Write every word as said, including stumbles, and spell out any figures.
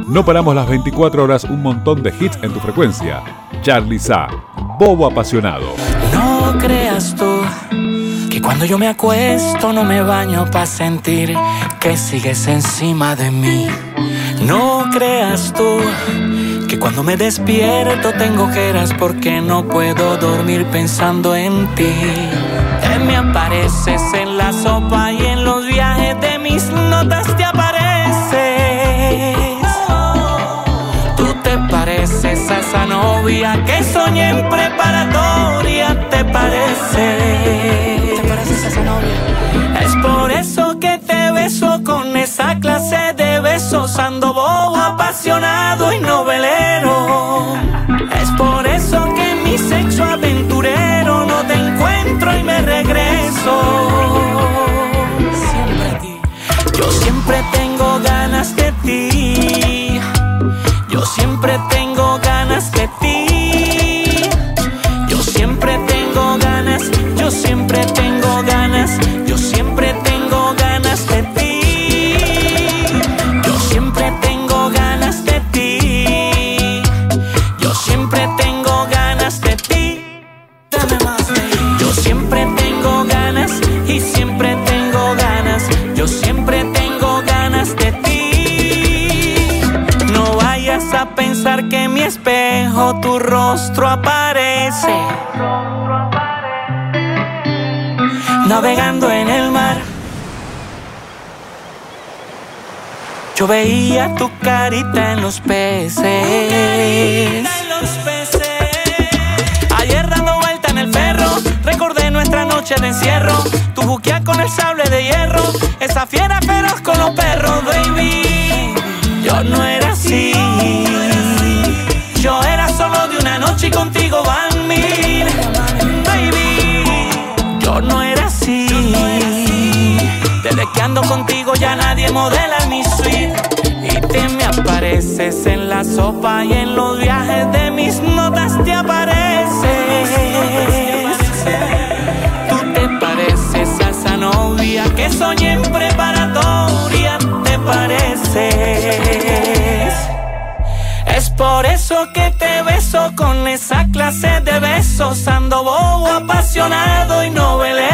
No paramos las veinticuatro horas, un montón de hits en tu frecuencia. Charly Sa, Bobo Apasionado. No creas tú que cuando yo me acuesto no me baño pa' sentir que sigues encima de mí. No creas tú que cuando me despierto tengo ojeras porque no puedo dormir pensando en ti. Te me apareces en la sopa y en los viajes de mis notas te apareces. Tú te pareces a esa novia que soñé en preparatoria. Te pareces. Te pareces a esa novia. Es por eso que te beso con esa clase de besos. Ando bobo, apasionado y novelero. Es por eso que en mi sexo aventurero no te encuentro y me regreso. Siempre a ti. Yo siempre tengo ganas de ti. Yo siempre tengo ganas de ti. Yo siempre tengo ganas. Yo siempre tengo ganas. Yo siempre tengo ganas de ti. Yo siempre tengo ganas de ti. Yo siempre tengo ganas de ti. Dame más de ti. Yo siempre tengo ganas y siempre tengo ganas. Yo siempre tengo ganas de ti. No vayas a pensar que en mi espejo tu rostro aparece. Navegando en el mar, yo veía tu carita en los peces. Ayer dando vuelta en el ferro, recordé nuestra noche de encierro. Tu buquea con el sable de hierro, esa fiera feroz con los perros, baby. Yo no era así. Yo era solo de una noche y contigo van mil, baby. Yo no era así. Desde que ando contigo ya nadie modela mi suite. Y te me apareces en la sopa y en los viajes de mis notas te apareces. Tú te pareces a esa novia que soñé en preparatoria. Te pareces. Es por eso que te beso con esa clase de besos. Ando bobo, apasionado y novelero.